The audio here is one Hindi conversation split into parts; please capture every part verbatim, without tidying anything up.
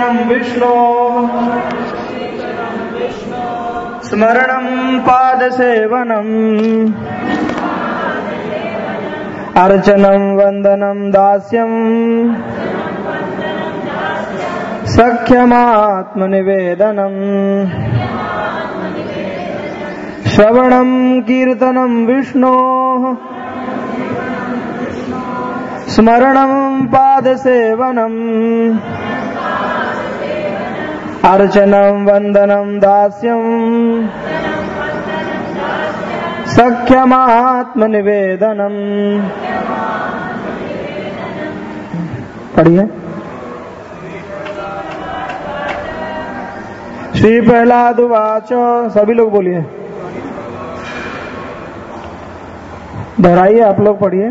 विष्णो स्मरणं पादसेवनम् अर्चनं वन्दनं दास्यम् सख्यमात्मनिवेदनम् श्रवणं कीर्तनं विष्णोः स्मरणं पादसेवनम् अर्चनं वन्दनं दास्यम् सख्यमात्मनिवेदनम्। पढ़िए। श्री प्रहलाद उवाच, सभी लोग बोलिए, दोहराइए, आप लोग पढ़िए।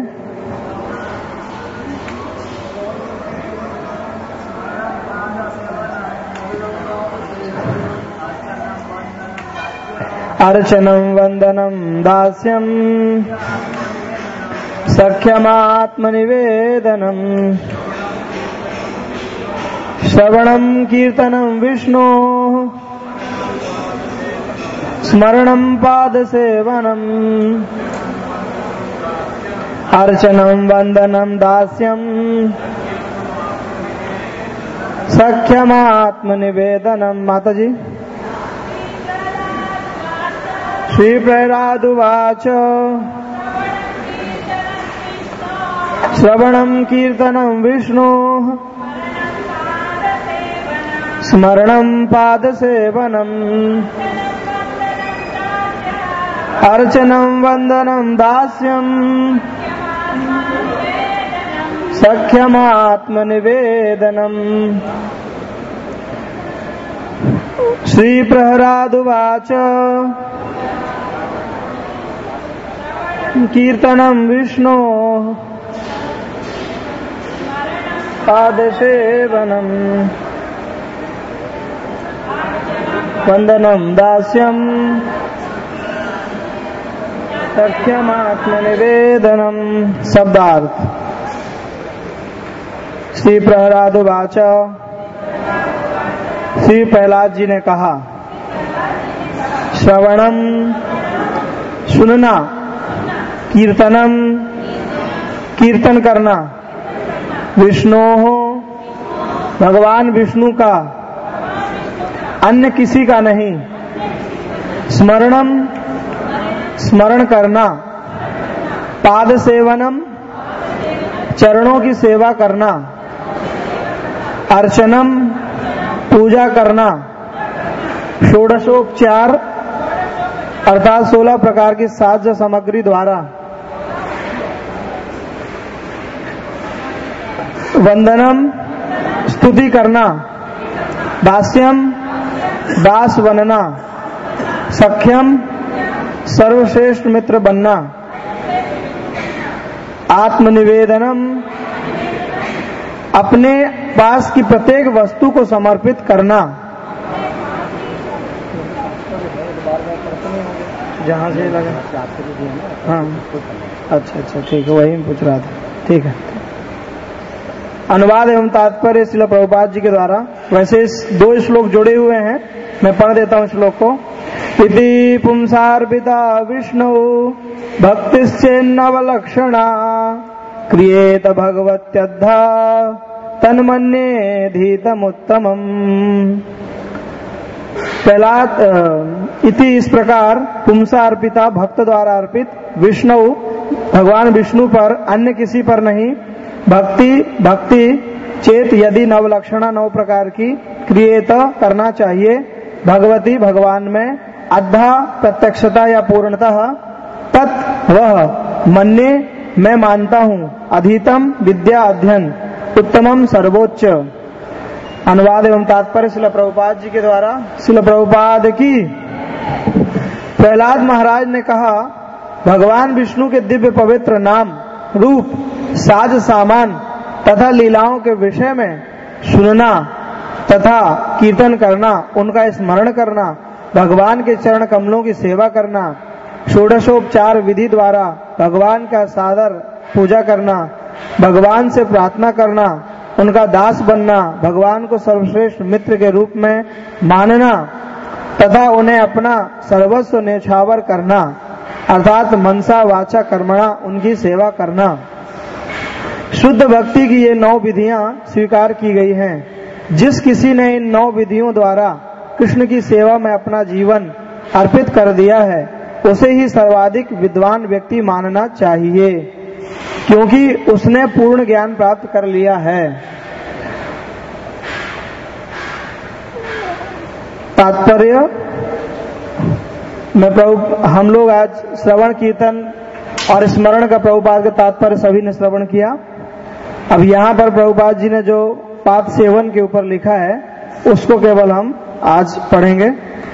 अर्चनं वन्दनं दास्यम् सख्यमात्मनिवेदनम् श्रवणं कीर्तनं विष्णोः स्मरणं पादसेवनम् अर्चनं वन्दनं दास्यम् सख्यमात्मनिवेदनम्। माता जी। श्री प्रहलाद उवाच श्रवणं कीर्तनं विष्णोः स्मरणं पादसेवनम् अर्चनं वन्दनं दास्यम् सख्यमात्मनिवेदनम्। श्री प्रहलाद उवाच कीर्तनं विष्णोः पादसेवनम् वन्दनं दास्यम् सख्यमात्मनिवेदनम्। शब्दार्थ। श्री प्रहलाद उवाच, श्री प्रहलाद जी ने कहा, श्रवणम सुनना, कीर्तनम कीर्तन करना, विष्णु हो भगवान विष्णु का, अन्य किसी का नहीं, स्मरणम स्मरण करना, पाद सेवनम चरणों की सेवा करना, अर्चनम पूजा करना, षोडशोपचार अर्थात सोलह प्रकार की साज सामग्री द्वारा, वंदनम स्तुति करना, दास्यम दास बनना, सख्यम सर्वश्रेष्ठ मित्र बनना, आत्मनिवेदनम अपने पास की प्रत्येक वस्तु को समर्पित करना। जहाँ से लगा, हाँ अच्छा अच्छा ठीक है, वही पूछ रहा था। ठीक है। अनुवाद एवं तात्पर्य श्रील प्रभुपाद जी के द्वारा। वैसे दो श्लोक जुड़े हुए हैं, मैं पढ़ देता हूँ श्लोक को। इति पुंसार्पिता विष्णु भक्तिश्चेन्नवलक्षणा क्रियेत भगवत्यद्धा तन्मन्येधीतमुत्तमम्। प्रहलाद इति इस प्रकार पुंसा अर्पिता भक्त द्वारा अर्पित विष्णु भगवान विष्णु पर, अन्य किसी पर नहीं, भक्ति भक्ति चेत यदि नवलक्षणा नौ प्रकार की क्रियेत करना चाहिए, भगवती भगवान में, अद्धा प्रत्यक्षता या पूर्णतः, तत् वह, मन्ये मैं मानता हूँ, अधीतम विद्या अध्ययन, उत्तमम सर्वोच्च। अनुवाद एवं तात्पर्य श्रील प्रभुपाद जी के द्वारा। श्रील प्रभुपाद की। प्रहलाद महाराज ने कहा, भगवान विष्णु के दिव्य पवित्र नाम, रूप, साज सामान तथा लीलाओं के विषय में सुनना तथा कीर्तन करना, उनका स्मरण करना, भगवान के चरण कमलों की सेवा करना, षोडशोपचार विधि द्वारा भगवान का सादर पूजा करना, भगवान से प्रार्थना करना, उनका दास बनना, भगवान को सर्वश्रेष्ठ मित्र के रूप में मानना तथा उन्हें अपना सर्वस्व न्यौछावर करना अर्थात मनसा वाचा कर्मणा उनकी सेवा करना। शुद्ध भक्ति की ये नौ विधियां स्वीकार की गई हैं। जिस किसी ने इन नौ विधियों द्वारा कृष्ण की सेवा में अपना जीवन अर्पित कर दिया है उसे ही सर्वाधिक विद्वान व्यक्ति मानना चाहिए, क्योंकि उसने पूर्ण ज्ञान प्राप्त कर लिया है। तात्पर्य में प्रभु हम लोग आज श्रवण कीर्तन और स्मरण का प्रभुपाद का तात्पर्य सभी ने श्रवण किया। अब यहाँ पर प्रभुपाद जी ने जो पाद सेवन के ऊपर लिखा है उसको केवल हम आज पढ़ेंगे।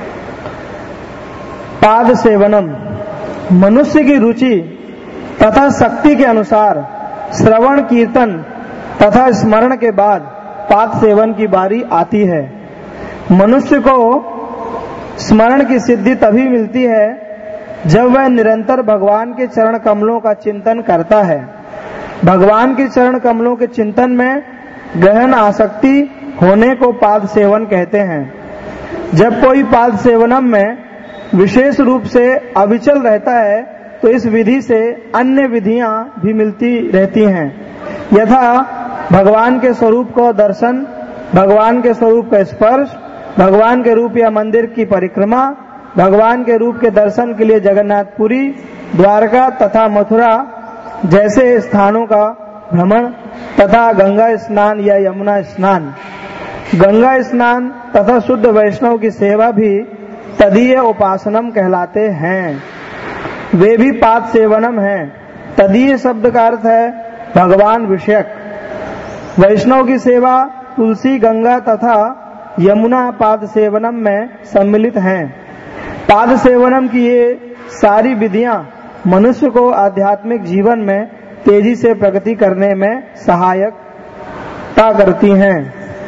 पाद सेवनम, मनुष्य की रुचि तथा शक्ति के अनुसार श्रवण कीर्तन तथा स्मरण के बाद पाद सेवन की बारी आती है। मनुष्य को स्मरण की सिद्धि तभी मिलती है जब वह निरंतर भगवान के चरण कमलों का चिंतन करता है। भगवान के चरण कमलों के चिंतन में गहन आसक्ति होने को पाद सेवन कहते हैं। जब कोई पाद सेवनम में विशेष रूप से अविचल रहता है तो इस विधि से अन्य विधियां भी मिलती रहती हैं, यथा भगवान के स्वरूप को दर्शन, भगवान के स्वरूप का स्पर्श, भगवान के रूप या मंदिर की परिक्रमा, भगवान के रूप के दर्शन के लिए जगन्नाथपुरी, द्वारका तथा मथुरा जैसे स्थानों का भ्रमण तथा गंगा स्नान या यमुना स्नान। गंगा स्नान तथा शुद्ध वैष्णव की सेवा भी तदीय उपासनम कहलाते हैं, वे भी पाद सेवनम हैं। तदीय शब्द का अर्थ है भगवान विषयक। वैष्णव की सेवा तुलसी, गंगा तथा यमुना पाद सेवनम में सम्मिलित हैं। पाद सेवनम की ये सारी विधियां मनुष्य को आध्यात्मिक जीवन में तेजी से प्रगति करने में सहायकता करती हैं।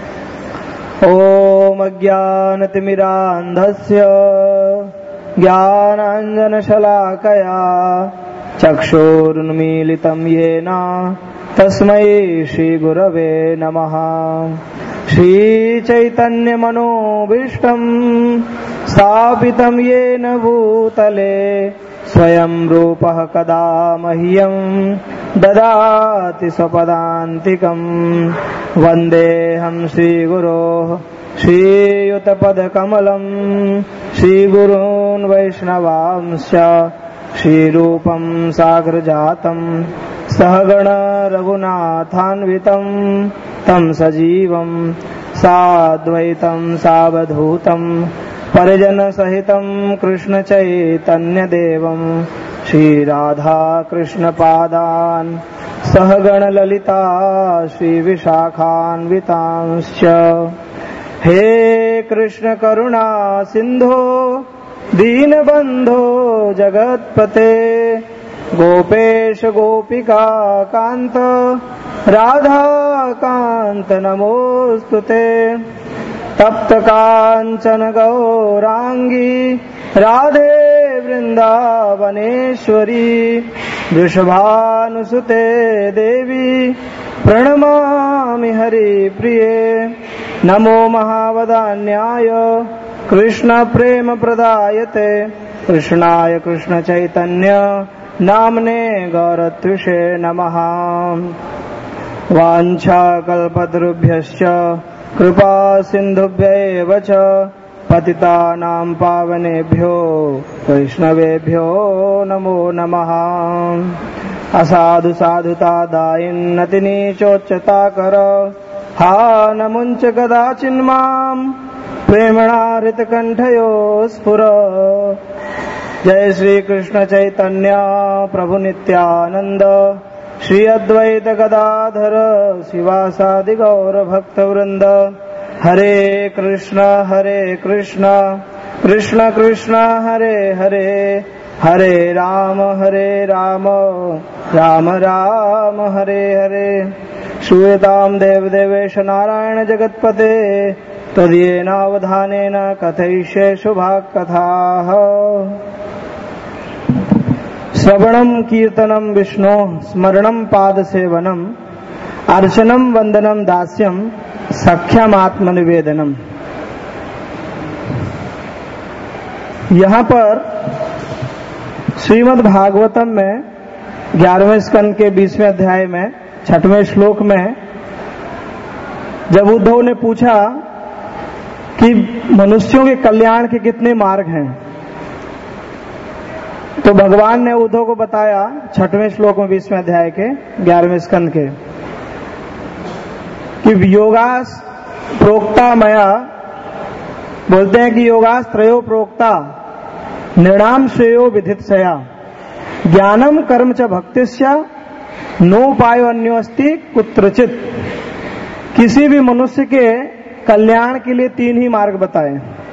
ओम अज्ञानतिमिरान्धस्य ज्ञानाञ्जनशलाकया चक्षुरुन्मीलितं येन तस्मै श्रीगुरवे नमः। श्रीचैतन्यमनोभीष्टं स्थापितं येन भूतले स्वयं रूपः कदा मह्यं ददाति स्वपदान्तिकं। वन्देऽहं श्रीगुरोः श्रीयुतपदकमलं श्रीगुरून् वैष्णवांश्च श्रीरूपं साग्रजातं सहगण रघुनाथान्वितं तं सजीवं साद्वैतं सावधूतं परिजन सहितं कृष्ण चैतन्य देवं श्रीराधा कृष्ण पादान् सहगण ललिता श्री विशाखान्वितांश्च। हे कृष्ण करुणा सिंधो दीनबंधो जगत्पते गोपेश गोपिका कांत राधा कांत नमोस्तुते। तप्त कांचन गौरांगी राधे वृंदावनेश्वरी वृषभानुसुते देवी प्रणमामि हरिप्रिये। नमो महावदान्याय कृष्ण प्रेम प्रदायते कृष्णाय कृष्ण चैतन्य नामने गौरत्विषे नमः। वाञ्छा कल्पतरुभ्यश्च कृपा सिन्धुभ्यैव च पतितानां पावनेभ्यो वैष्णवेभ्यो नमो नमः। असाधु साधुता दायिन्नतिनीचोच्चता कर हा नमुञ्च कदाचिन्मां प्रेमणा हृतकण्ठयो स्फुर। जय श्री कृष्ण चैतन्य प्रभु नित्यानंद श्री अद्वैत गदाधर शिवासादि गौर भक्त वृंद। हरे कृष्ण हरे कृष्ण कृष्ण कृष्ण हरे हरे हरे राम हरे राम राम राम हरे हरे। श्रूयतां देवदेवेश नारायण जगत्पते तदीयेनावधानेन कथयिष्ये शुभाः कथाः। श्रवणम कीर्तनम विष्णु स्मरणम पाद सेवनम अर्चनम वंदनम दास्यम सख्यम आत्मनिवेदनम। यहाँ पर श्रीमद् भागवतम में ग्यारहवें स्कंद के बीसवें अध्याय में छठवें श्लोक में जब उद्धव ने पूछा कि मनुष्यों के कल्याण के कितने मार्ग हैं, तो भगवान ने उद्धव को बताया छठवें श्लोक में बीसवें अध्याय के ग्यारहवें स्कंद के कि योगास प्रोक्ता मया, बोलते हैं कि योगास त्रयो प्रोक्ता निर्णाम श्रेयो विधित्सया ज्ञानम कर्म च भक्तिस्या नोपायो अन्योस्ति कुत्रचित। किसी भी मनुष्य के कल्याण के लिए तीन ही मार्ग बताए।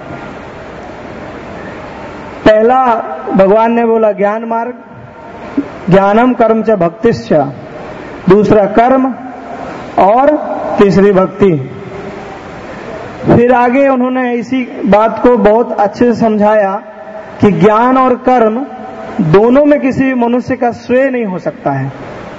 पहला भगवान ने बोला ज्ञान मार्ग, ज्ञानम कर्म च भक्तिश्च, दूसरा कर्म और तीसरी भक्ति। फिर आगे उन्होंने इसी बात को बहुत अच्छे से समझाया कि ज्ञान और कर्म दोनों में किसी भी मनुष्य का श्रेय नहीं हो सकता है,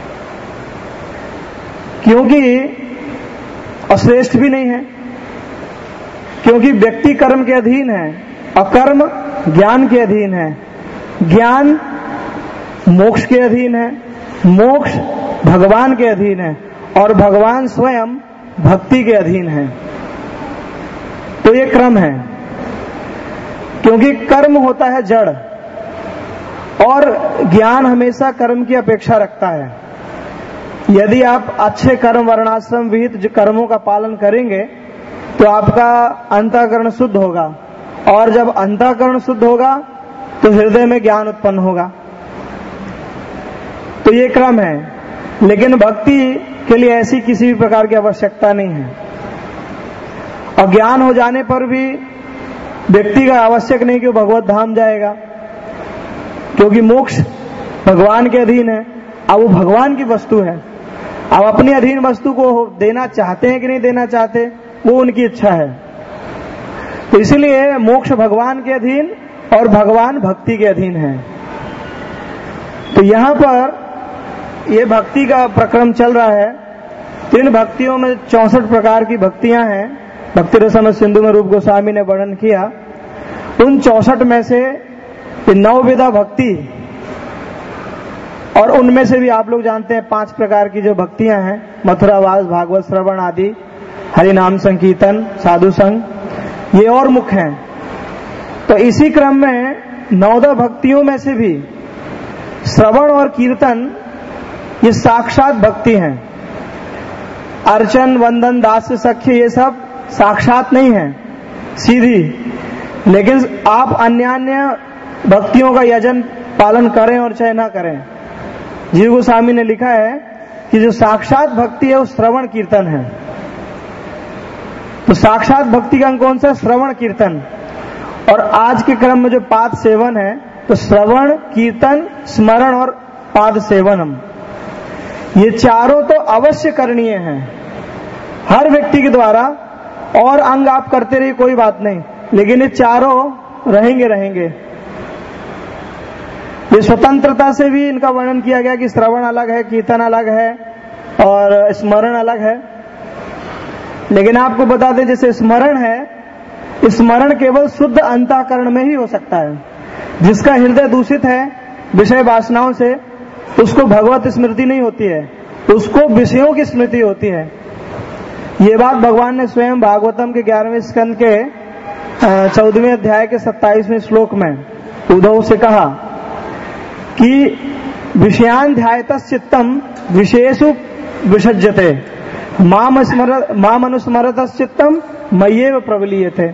क्योंकि और श्रेष्ठ भी नहीं है, क्योंकि व्यक्ति कर्म के अधीन है और कर्म ज्ञान के अधीन है। ज्ञान मोक्ष के अधीन है, मोक्ष भगवान के अधीन है और भगवान स्वयं भक्ति के अधीन है। तो ये क्रम है, क्योंकि कर्म होता है जड़ और ज्ञान हमेशा कर्म की अपेक्षा रखता है। यदि आप अच्छे कर्म वर्णाश्रम विहित जो कर्मों का पालन करेंगे तो आपका अंतःकरण शुद्ध होगा, और जब अंतःकरण शुद्ध होगा तो हृदय में ज्ञान उत्पन्न होगा। तो ये क्रम है, लेकिन भक्ति के लिए ऐसी किसी भी प्रकार की आवश्यकता नहीं है। और ज्ञान हो जाने पर भी व्यक्ति का आवश्यक नहीं कि वो भगवत धाम जाएगा, क्योंकि मोक्ष भगवान के अधीन है। अब वो भगवान की वस्तु है, अब अपनी अधीन वस्तु को देना चाहते हैं कि नहीं देना चाहते वो उनकी इच्छा है। तो इसलिए मोक्ष भगवान के अधीन और भगवान भक्ति के अधीन है। तो यहाँ पर ये भक्ति का प्रक्रम चल रहा है। तीन भक्तियों में चौसठ प्रकार की भक्तियां हैं, भक्ति रसम सिंधु में रूप गोस्वामी ने वर्णन किया। उन चौसठ में से नवविधा भक्ति, और उनमें से भी आप लोग जानते हैं पांच प्रकार की जो भक्तियां हैं, मथुरावास, भागवत श्रवण आदि, हरि नाम संकीर्तन, साधु संग, ये और मुख्य हैं। तो इसी क्रम में नवदा भक्तियों में से भी श्रवण और कीर्तन ये साक्षात भक्ति हैं। अर्चन, वंदन, दास्य, सख्य ये सब साक्षात नहीं है सीधी, लेकिन आप अन्य अन्य भक्तियों का यजन पालन करें और चाहे ना करें। जीव गोस्वामी ने लिखा है कि जो साक्षात भक्ति है वो श्रवण कीर्तन है। तो साक्षात भक्ति का अंग कौन सा? श्रवण कीर्तन। और आज के क्रम में जो पाद सेवन है, तो श्रवण, कीर्तन, स्मरण और पाद सेवनम, ये चारों तो अवश्य करणीय हैं हर व्यक्ति के द्वारा। और अंग आप करते रहिए कोई बात नहीं, लेकिन ये चारों रहेंगे रहेंगे ये स्वतंत्रता से भी इनका वर्णन किया गया कि श्रवण अलग है, कीर्तन अलग है और स्मरण अलग है। लेकिन आपको बता दें, जैसे स्मरण है, स्मरण केवल शुद्ध अंतःकरण में ही हो सकता है। जिसका हृदय दूषित है विषय वासनाओं से, उसको भगवत स्मृति नहीं होती है, उसको विषयों की स्मृति होती है। ये बात भगवान ने स्वयं भागवतम के ग्यारहवें स्कंद के चौदहवें अध्याय के सत्ताईसवें श्लोक में उद्धव से कहा कि विषयान ध्यायतस् चित्तम विषयेषु विसज्जते माम स्मर माम अनुस्मरतस् चित्तम मय्येव प्रबलीयते।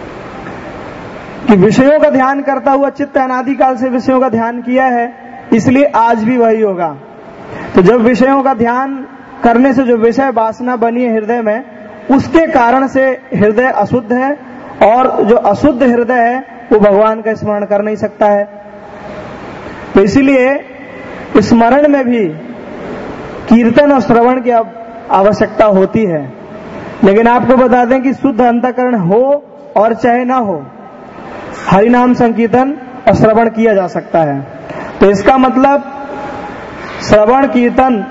कि विषयों का ध्यान करता हुआ चित्त अनादिकाल से विषयों का ध्यान किया है, इसलिए आज भी वही होगा। तो जब विषयों का ध्यान करने से जो विषय वासना बनी है हृदय में, उसके कारण से हृदय अशुद्ध है, और जो अशुद्ध हृदय है वो भगवान का स्मरण कर नहीं सकता है। तो इसीलिए स्मरण में भी कीर्तन और श्रवण की आवश्यकता होती है। लेकिन आपको बता दें कि शुद्ध अंतःकरण हो और चाहे ना हो, हरिनाम संकीर्तन और श्रवण किया जा सकता है। तो इसका मतलब श्रवण कीर्तन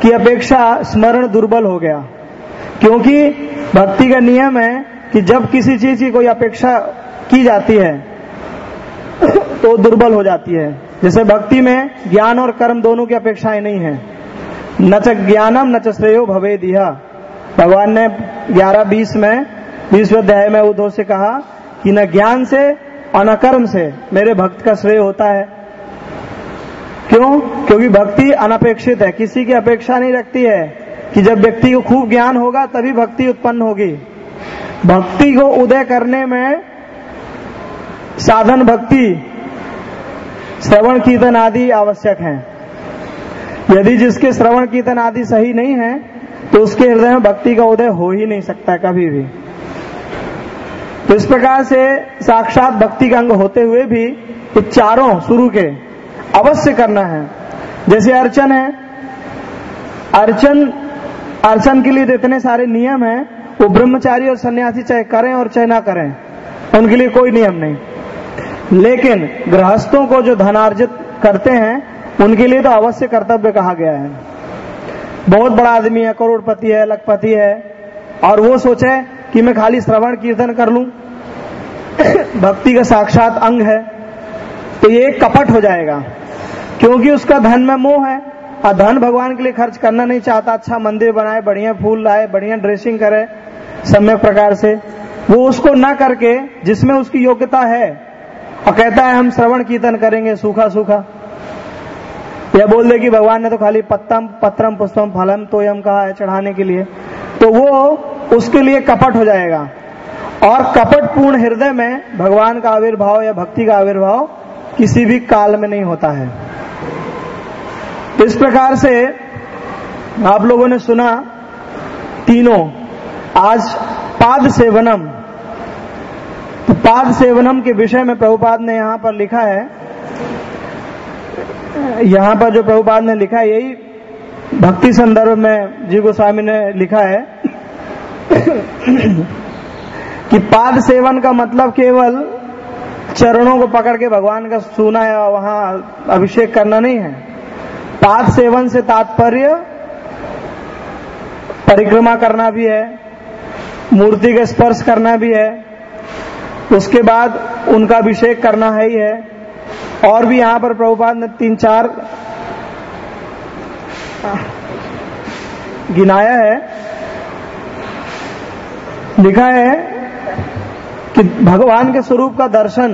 की अपेक्षा स्मरण दुर्बल हो गया, क्योंकि भक्ति का नियम है कि जब किसी चीज की कोई अपेक्षा की जाती है तो दुर्बल हो जाती है। जैसे भक्ति में ज्ञान और कर्म दोनों की अपेक्षाएं नहीं है। न च ज्ञानम न च श्रेयो भवेद इह, भगवान ने ग्यारह बीस में बीसवें अध्याय में उद्धव से कहा कि न ज्ञान से और न कर्म से मेरे भक्त का श्रेय होता है। क्यों? क्योंकि भक्ति अनपेक्षित है, किसी की अपेक्षा नहीं रखती है कि जब व्यक्ति को खूब ज्ञान होगा तभी भक्ति उत्पन्न होगी। भक्ति को उदय करने में साधन भक्ति, श्रवण कीर्तन आदि आवश्यक हैं। यदि जिसके श्रवण कीर्तन आदि सही नहीं है तो उसके हृदय में भक्ति का उदय हो ही नहीं सकता कभी भी। तो इस प्रकार से साक्षात भक्ति का अंग होते हुए भी ये चारों शुरू के अवश्य करना है। जैसे अर्चन है, अर्चन अर्चन के लिए तो इतने सारे नियम हैं, वो ब्रह्मचारी और सन्यासी चाहे करें और चाहे ना करें, उनके लिए कोई नियम नहीं। लेकिन गृहस्थों को जो धनार्जित करते हैं उनके लिए तो अवश्य कर्तव्य कहा गया है। बहुत बड़ा आदमी है, करोड़पति है, लखपति है, और वो सोचे कि मैं खाली श्रवण कीर्तन कर लूं, भक्ति का साक्षात अंग है, तो ये कपट हो जाएगा, क्योंकि उसका धन में मोह है और धन भगवान के लिए खर्च करना नहीं चाहता। अच्छा मंदिर बनाए, बढ़िया फूल लाए, बढ़िया ड्रेसिंग करे सम्यक प्रकार से, वो उसको ना करके जिसमें उसकी योग्यता है और कहता है हम श्रवण कीर्तन करेंगे सूखा सूखा, या बोल दे कि भगवान ने तो खाली पत्तम पत्रम पुष्पम फलम तोयम कहा है चढ़ाने के लिए, तो वो उसके लिए कपट हो जाएगा। और कपट पूर्ण हृदय में भगवान का आविर्भाव या भक्ति का आविर्भाव किसी भी काल में नहीं होता है। इस प्रकार से आप लोगों ने सुना तीनों, आज पाद सेवनम, तो पाद सेवनम के विषय में प्रभुपाद ने यहाँ पर लिखा है, यहाँ पर जो प्रभुपाद ने लिखा है यही भक्ति संदर्भ में जी गोस्वामी ने लिखा है कि पाद सेवन का मतलब केवल चरणों को पकड़ के भगवान का छूना या वहां अभिषेक करना नहीं है। पाद सेवन से तात्पर्य परिक्रमा करना भी है, मूर्ति का स्पर्श करना भी है, उसके बाद उनका अभिषेक करना है ही है। और भी यहाँ पर प्रभुपाद ने तीन चार गिनाया है, लिखा है कि भगवान के स्वरूप का दर्शन,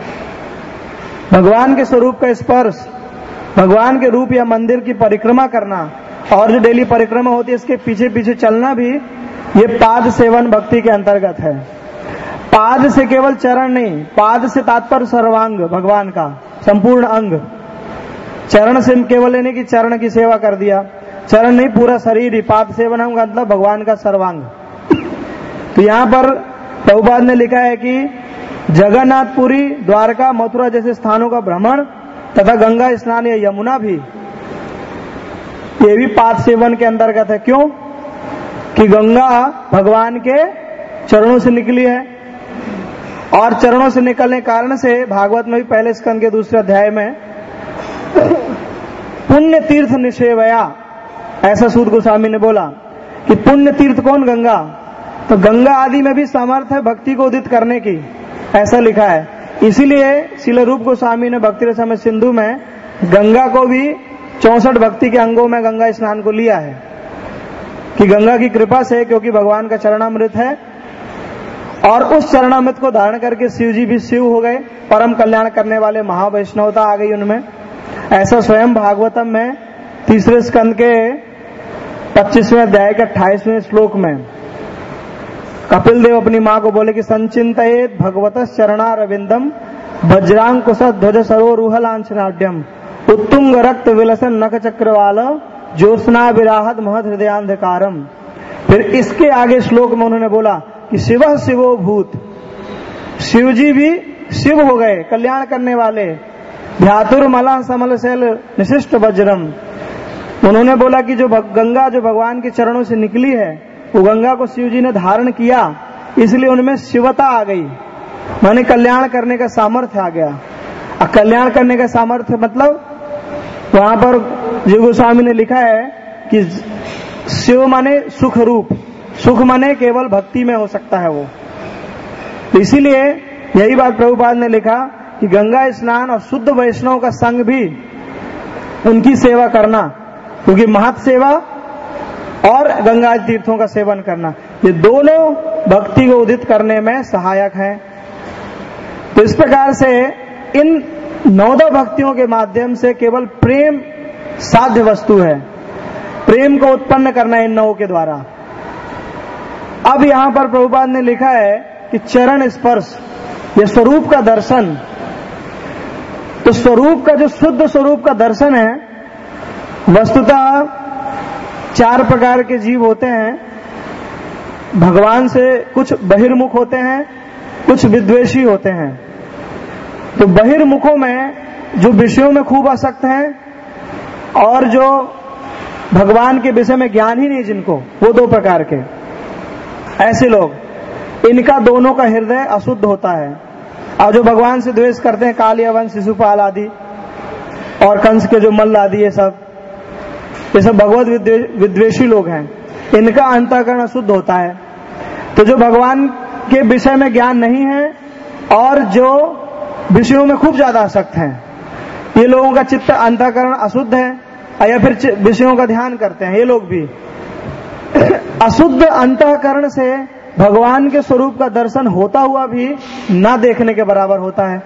भगवान के स्वरूप का स्पर्श, भगवान के रूप या मंदिर की परिक्रमा करना, और जो डेली परिक्रमा होती है इसके पीछे पीछे चलना भी ये पाद सेवन भक्ति के अंतर्गत है। पाद से केवल चरण नहीं, पाद से तात्पर्य सर्वांग, भगवान का संपूर्ण अंग। चरण से केवल लेने की चरण की सेवा कर दिया, चरण नहीं पूरा शरीर ही। पाद सेवन का मतलब भगवान का सर्वांग। तो यहाँ पर प्रभुपाद ने लिखा है कि जगन्नाथपुरी, द्वारका, मथुरा जैसे स्थानों का भ्रमण तथा गंगा स्नान या यमुना भी, ये भी पाद सेवन के अंतर्गत है। क्यों? कि गंगा भगवान के चरणों से निकली है, और चरणों से निकलने कारण से भागवत में भी पहले स्कंद के दूसरे अध्याय में पुण्य तीर्थ निषेवया, ऐसा सूत गोस्वामी ने बोला कि पुण्य तीर्थ कौन? गंगा। तो गंगा आदि में भी सामर्थ्य है भक्ति को उदित करने की, ऐसा लिखा है। इसीलिए श्रील रूप गोस्वामी ने भक्ति रसम सिंधु में गंगा को भी चौसठ भक्ति के अंगों में गंगा स्नान को लिया है कि गंगा की कृपा से, क्योंकि भगवान का चरणामृत है, और उस चरणामृत को धारण करके शिव जी भी शिव हो गए, परम कल्याण करने वाले महावैष्णवता आ गई उनमें। ऐसा स्वयं भागवतम में तीसरे स्कंद के पच्चीसवें अध्याय के अट्ठाईसवें श्लोक में कपिल देव अपनी माँ को बोले कि संचिंतयेत भगवत चरणारविंदम वज्रांकुश ध्वज सरोरुह लांछनाढ्यम उत्तुंग रक्त विलसन नख चक्रवाल ज्योत्स्ना विराहत महत हृदयांधकारम। फिर इसके आगे श्लोक में उन्होंने बोला कि शिव शिवो भूत, शिव जी भी शिव हो गए, कल्याण करने वाले। ध्यातुर्मला समल शैल निशिष्ट वज्रम, उन्होंने बोला कि जो गंगा जो भगवान के चरणों से निकली है वो गंगा को शिव जी ने धारण किया, इसलिए उनमें शिवता आ गई, माने कल्याण करने का सामर्थ्य आ गया। और कल्याण करने का सामर्थ्य मतलब वहां पर जीव गोस्वामी ने लिखा है कि शिव माने सुख रूप, सुख माने केवल भक्ति में हो सकता है वो। तो इसीलिए यही बात प्रभुपाद ने लिखा कि गंगा स्नान और शुद्ध वैष्णव का संग भी उनकी सेवा करना, क्योंकि महत सेवा और गंगा तीर्थों का सेवन करना, ये दोनों भक्ति को उदित करने में सहायक हैं। तो इस प्रकार से इन नवदा भक्तियों के माध्यम से केवल प्रेम साध्य वस्तु है, प्रेम को उत्पन्न करना इन नवों के द्वारा। अब यहां पर प्रभुपाद ने लिखा है कि चरण स्पर्श, ये स्वरूप का दर्शन। तो स्वरूप का जो शुद्ध स्वरूप का दर्शन है, वस्तुतः चार प्रकार के जीव होते हैं भगवान से, कुछ बहिर्मुख होते हैं, कुछ विद्वेषी होते हैं। तो बहिर्मुखों में जो विषयों में खूब आसक्त हैं और जो भगवान के विषय में ज्ञान ही नहीं जिनको, वो दो प्रकार के ऐसे लोग, इनका दोनों का हृदय अशुद्ध होता है। और जो भगवान से द्वेष करते हैं, कालियावन, शिशुपाल आदि और कंस के जो मल्ल आदि, ये सब ये सब भगवत विद्वेषी लोग हैं, इनका अंतःकरण अशुद्ध होता है। तो जो भगवान के विषय में ज्ञान नहीं है और जो विषयों में खूब ज्यादा आसक्त हैं, ये लोगों का चित्त अंतःकरण अशुद्ध है, या फिर विषयों का ध्यान करते हैं, ये लोग भी अशुद्ध अंतःकरण से भगवान के स्वरूप का दर्शन होता हुआ भी ना देखने के बराबर होता है।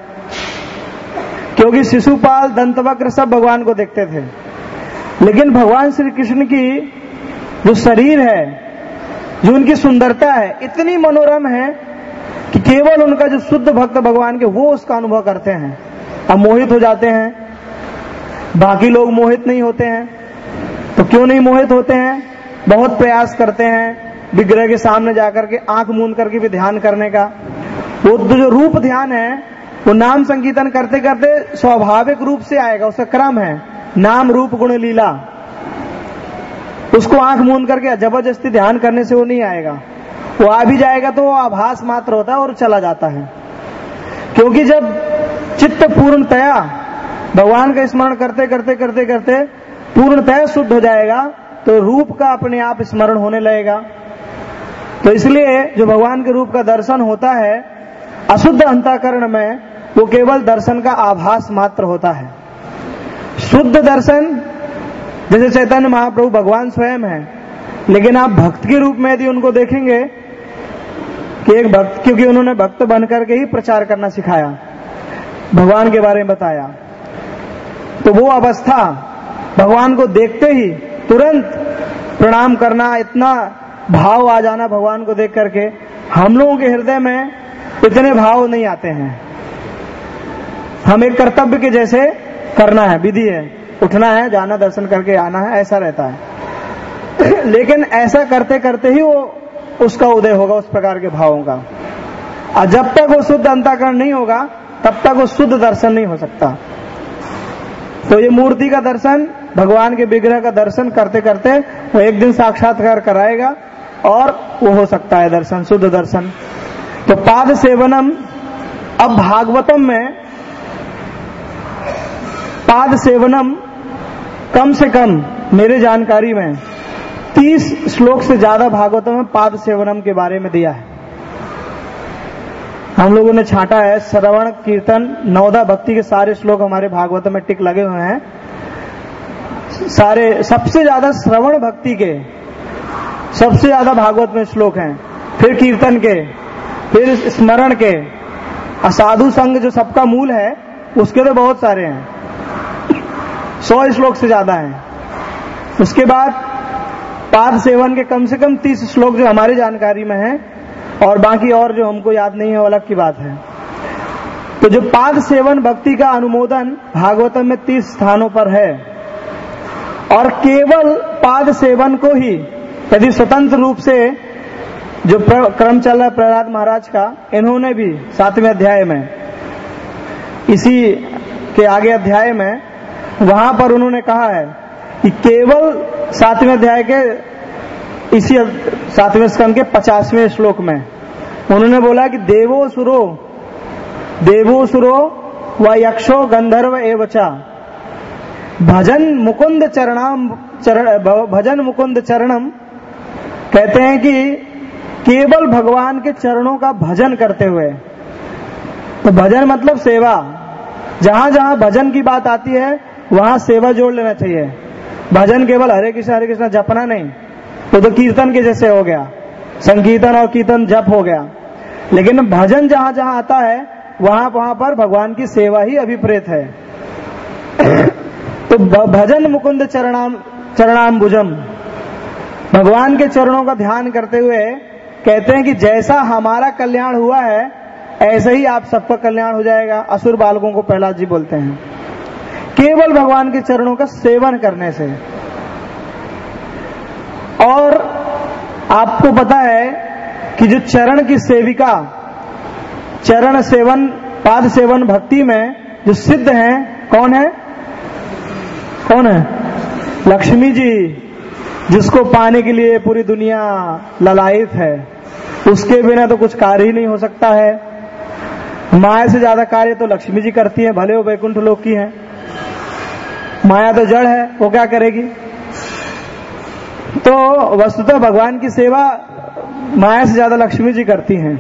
क्योंकि शिशुपाल, दंतवक्र सब भगवान को देखते थे, लेकिन भगवान श्री कृष्ण की जो शरीर है, जो उनकी सुंदरता है, इतनी मनोरम है कि केवल उनका जो शुद्ध भक्त भगवान के, वो उसका अनुभव करते हैं, अब मोहित हो जाते हैं। बाकी लोग मोहित नहीं होते हैं। तो क्यों नहीं मोहित होते हैं? बहुत प्रयास करते हैं विग्रह के सामने जाकर के आंख मूंद करके भी ध्यान करने का। वो जो रूप ध्यान है, वो नाम संकीर्तन करते करते स्वाभाविक रूप से आएगा, उसका क्रम है नाम रूप गुण लीला। उसको आंख मूंद करके जबरदस्ती ध्यान करने से वो नहीं आएगा। वो आ भी जाएगा तो वो आभास मात्र होता है और चला जाता है। क्योंकि जब चित्त पूर्णतया भगवान का स्मरण करते करते करते करते पूर्णतया शुद्ध हो जाएगा, तो रूप का अपने आप स्मरण होने लगेगा। तो इसलिए जो भगवान के रूप का दर्शन होता है अशुद्ध अंतःकरण में, वो केवल दर्शन का आभास मात्र होता है। शुद्ध दर्शन, जैसे चैतन्य महाप्रभु भगवान स्वयं है, लेकिन आप भक्त के रूप में यदि उनको देखेंगे कि एक भक्त, क्योंकि उन्होंने भक्त बनकर के ही प्रचार करना सिखाया, भगवान के बारे में बताया, तो वो अवस्था भगवान को देखते ही तुरंत प्रणाम करना, इतना भाव आ जाना भगवान को देख करके, हम लोगों के हृदय में इतने भाव नहीं आते हैं। हम एक कर्तव्य के जैसे करना है, विधि है, उठना है, जाना, दर्शन करके आना है, ऐसा रहता है। लेकिन ऐसा करते करते ही वो उसका उदय होगा उस प्रकार के भावों का। और जब तक वो शुद्ध अंतःकरण नहीं होगा तब तक वो शुद्ध दर्शन नहीं हो सकता। तो ये मूर्ति का दर्शन, भगवान के विग्रह का दर्शन करते करते वो एक दिन साक्षात्कार कराएगा और वो हो सकता है दर्शन, शुद्ध दर्शन। तो पाद सेवनम, अब भागवतम में पाद सेवनम कम से कम मेरे जानकारी में तीस श्लोक से ज्यादा भागवतम में पाद सेवनम के बारे में दिया है। हम लोगों ने छांटा है, श्रवण कीर्तन नवदा भक्ति के सारे श्लोक हमारे भागवत में टिक लगे हुए हैं। सारे सबसे ज्यादा श्रवण भक्ति के सबसे ज्यादा भागवत में श्लोक हैं, फिर कीर्तन के, फिर स्मरण के, असाधु संग जो सबका मूल है उसके तो बहुत सारे हैं, सौ श्लोक से ज्यादा हैं। उसके बाद पाद सेवन के कम से कम तीस श्लोक जो हमारी जानकारी में है, और बाकी और जो हमको याद नहीं है वो अलग की बात है। तो जो पाद सेवन भक्ति का अनुमोदन भागवतम में तीस स्थानों पर है, और केवल पाद सेवन को ही यदि स्वतंत्र रूप से जो क्रम चल रहा है प्रहलाद महाराज का, इन्होंने भी सातवें अध्याय में, इसी के आगे अध्याय में, वहां पर उन्होंने कहा है कि केवल सातवें अध्याय के इसी सातवें स्कंद के पचासवें श्लोक में उन्होंने बोला कि देवो सुरो देवो सुरो व यक्षो गंधर्व एवचा, भजन मुकुंद चरणाम चरण भजन मुकुंद चरणम कहते हैं कि केवल भगवान के चरणों का भजन करते हुए। तो भजन मतलब सेवा, जहां जहां भजन की बात आती है वहां सेवा जोड़ लेना चाहिए। भजन केवल हरे कृष्ण हरे कृष्ण जपना नहीं, तो तो कीर्तन के जैसे हो गया, संकीर्तन और कीर्तन जप हो गया। लेकिन भजन जहां जहां आता है वहां वहां पर भगवान की सेवा ही अभिप्रेत है। तो भजन मुकुंद चरणाम चरणाम्बुजम, भगवान के चरणों का ध्यान करते हुए कहते हैं कि जैसा हमारा कल्याण हुआ है ऐसे ही आप सबका कल्याण हो जाएगा। असुर बालकों को प्रहलाद जी बोलते हैं, केवल भगवान के चरणों का सेवन करने से। और आपको पता है कि जो चरण की सेविका, चरण सेवन पाद सेवन भक्ति में जो सिद्ध हैं, कौन है कौन है लक्ष्मी जी, जिसको पाने के लिए पूरी दुनिया ललायित है। उसके बिना तो कुछ कार्य ही नहीं हो सकता है। माया से ज्यादा कार्य तो लक्ष्मी जी करती है, भले वो वैकुंठ लोक की है। माया तो जड़ है, वो क्या करेगी। तो वस्तुतः भगवान की सेवा माया से ज्यादा लक्ष्मी जी करती हैं।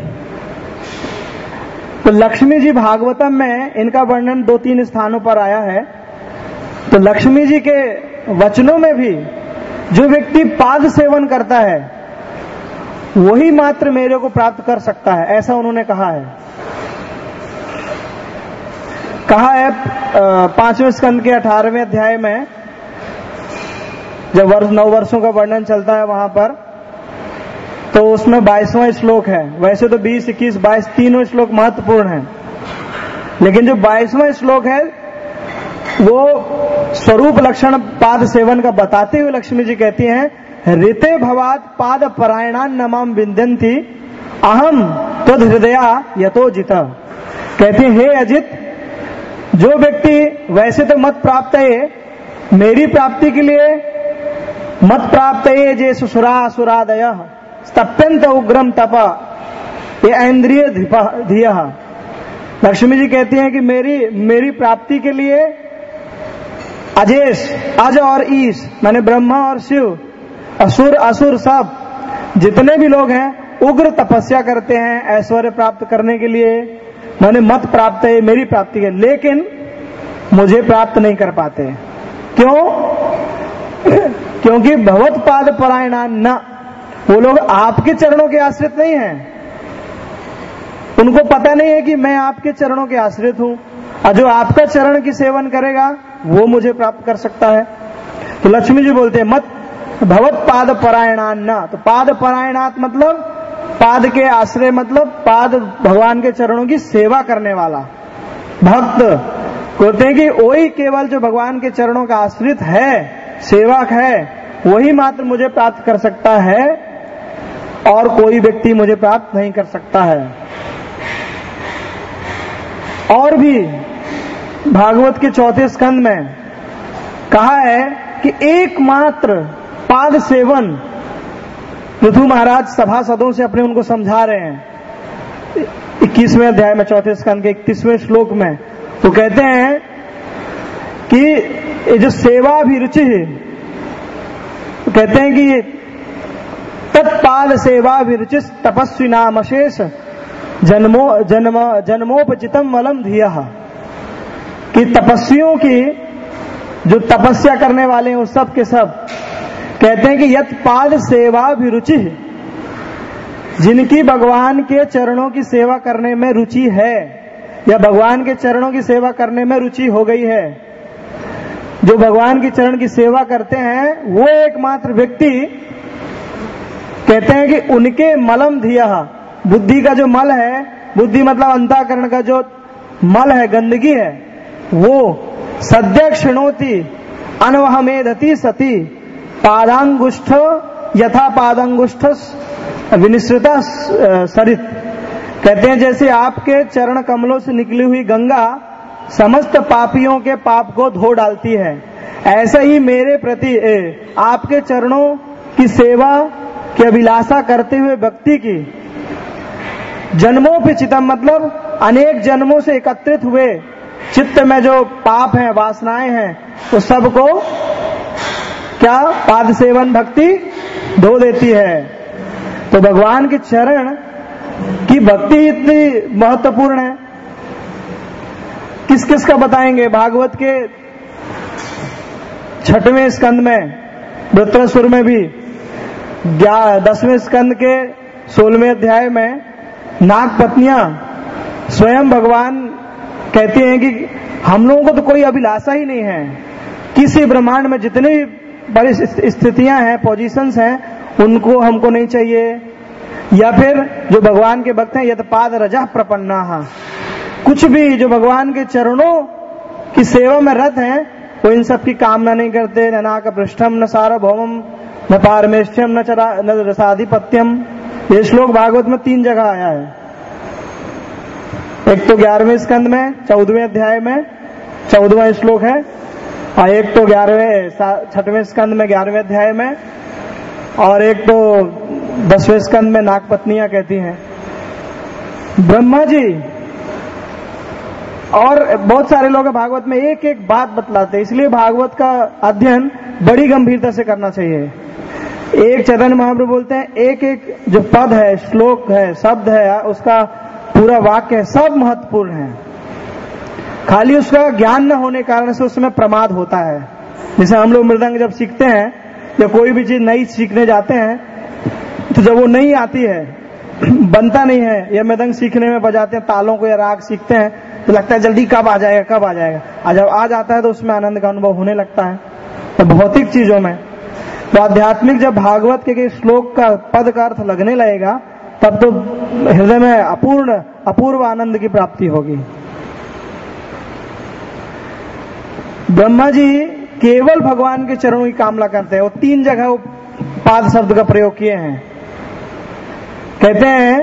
तो लक्ष्मी जी भागवतम में इनका वर्णन दो तीन स्थानों पर आया है। तो लक्ष्मी जी के वचनों में भी जो व्यक्ति पाद सेवन करता है वही मात्र मेरे को प्राप्त कर सकता है, ऐसा उन्होंने कहा है। कहा है पांचवें स्कंद के अठारहवें अध्याय में, जब वर्ष नौ वर्षों का वर्णन चलता है वहां पर, तो उसमें बाईसवां श्लोक है। वैसे तो बीस इक्कीस बाईस तीनों श्लोक महत्वपूर्ण है, लेकिन जो बाईसवां श्लोक है वो स्वरूप लक्षण पाद सेवन का बताते हुए लक्ष्मी जी कहती हैं, ऋते भवात पाद परायणान नमाम विंदन्ति अहम तद हृदया यतो जित। कहती हे अजित, जो व्यक्ति वैसे तो मत प्राप्त है, मेरी प्राप्ति के लिए मत प्राप्त है जे सुसुरा सुरादय तप्यंत उग्रम तप ये इंद्रिय धिय। लक्ष्मी जी कहती हैं कि मेरी मेरी प्राप्ति के लिए अजेश, अज और ईश माने ब्रह्मा और शिव, असुर असुर सब जितने भी लोग हैं उग्र तपस्या करते हैं ऐश्वर्य प्राप्त करने के लिए। माने मत प्राप्त है मेरी प्राप्ति के, लेकिन मुझे प्राप्त नहीं कर पाते। क्यों? क्योंकि भगवत पाद परायणा न, वो लोग आपके चरणों के आश्रित नहीं हैं। उनको पता नहीं है कि मैं आपके चरणों के आश्रित हूं, और जो आपका चरण की सेवन करेगा वो मुझे प्राप्त कर सकता है। तो लक्ष्मी जी बोलते हैं मत भगवत पाद परायणान न। तो पाद परायणात मतलब पाद के आश्रय, मतलब पाद भगवान के चरणों की सेवा करने वाला भक्त कहते हैं कि वही केवल जो भगवान के चरणों का आश्रित है, सेवक है, वही मात्र मुझे प्राप्त कर सकता है, और कोई व्यक्ति मुझे प्राप्त नहीं कर सकता है। और भी भागवत के चौथे स्कंद में कहा है कि एकमात्र पाद सेवन, पृथु महाराज सभासदों से अपने उनको समझा रहे हैं इक्कीसवें अध्याय में चौथे स्कंद के इकतीसवें श्लोक में। तो कहते हैं कि ये जो सेवा भी रुचि है, तो कहते हैं कि तत्पाद सेवा भी रुचि तपस्वी नाम अशेष जन्मो जन्म जन्मोपचितम मलम धिया। कि तपस्वियों की जो तपस्या करने वाले हैं वो सब के सब कहते हैं कि यत पाद सेवा भी रुचि, जिनकी भगवान के चरणों की सेवा करने में रुचि है, या भगवान के चरणों की सेवा करने में रुचि हो गई है, जो भगवान के चरण की सेवा करते हैं वो एकमात्र व्यक्ति कहते हैं कि उनके मलम धिया, बुद्धि का जो मल है, बुद्धि मतलब अंतःकरण का जो मल है, गंदगी है, वो सद्य क्षणोति अनवहमेधति सती पादांगुष्ठ यथा पादांगुष्ठ विनिश्रिता सरित। कहते हैं जैसे आपके चरण कमलों से निकली हुई गंगा समस्त पापियों के पाप को धो डालती है, ऐसा ही मेरे प्रति आपके चरणों की सेवा की अभिलाषा करते हुए व्यक्ति की जन्मों पे चितम मतलब अनेक जन्मों से एकत्रित हुए चित्त में जो पाप हैं, वासनाएं हैं, तो सबको क्या पाद सेवन भक्ति धो देती है। तो भगवान के चरण की भक्ति इतनी महत्वपूर्ण है। किस किस का बताएंगे? भागवत के छठवें स्कंद में, वृत्रासुर में भी, दसवें स्कंद के सोलहवें अध्याय में नाग पत्नियां स्वयं भगवान कहती हैं कि हम लोगों को तो कोई अभिलाषा ही नहीं है, किसी ब्रह्मांड में जितनी भी परिस्थितियां हैं, पोजीशंस हैं, उनको हमको नहीं चाहिए। या फिर जो भगवान के भक्त हैं, यत्पाद रजः प्रपन्नाः, कुछ भी जो भगवान के चरणों की सेवा में रत हैं, वो इन सब की कामना नहीं करते। न नाक पृष्ठम न सार्वभौमम न पारमेष्ठ्यम न चरा न रसाधिपत्यम। ये श्लोक भागवत में तीन जगह आया है। एक तो ग्यारहवें स्कंद में चौदहवें अध्याय में चौदहवां श्लोक है, और एक तो ग्यारहवें छठवें स्कंद में ग्यारहवें अध्याय में, और एक तो दसवें स्कंद में नाग पत्नियां कहती हैं। ब्रह्मा जी और बहुत सारे लोग भागवत में एक एक बात बतलाते हैं, इसलिए भागवत का अध्ययन बड़ी गंभीरता से करना चाहिए। एक चैतन्य महाप्रभु बोलते हैं एक एक जो पद है, श्लोक है, शब्द है, उसका पूरा वाक्य है, सब महत्वपूर्ण है। खाली उसका ज्ञान न होने कारण से उसमें प्रमाद होता है। जैसे हम लोग मृदंग जब सीखते हैं या कोई भी चीज नई सीखने जाते हैं, तो जब वो नहीं आती है, बनता नहीं है, या मृदंग सीखने में बजाते हैं तालों को या राग सीखते हैं, तो लगता है जल्दी कब आ जाएगा कब आ जाएगा, और जब आ जाता है तो उसमें आनंद का अनुभव होने लगता है। तो भौतिक चीजों में, तो आध्यात्मिक जब भागवत के श्लोक का पद का अर्थ लगने लगेगा, तब तो हृदय में अपूर्ण अपूर्व आनंद की प्राप्ति होगी। ब्रह्मा जी केवल भगवान के चरणों की कामना करते हैं। वो तीन जगह वो पाद शब्द का प्रयोग किए हैं। कहते हैं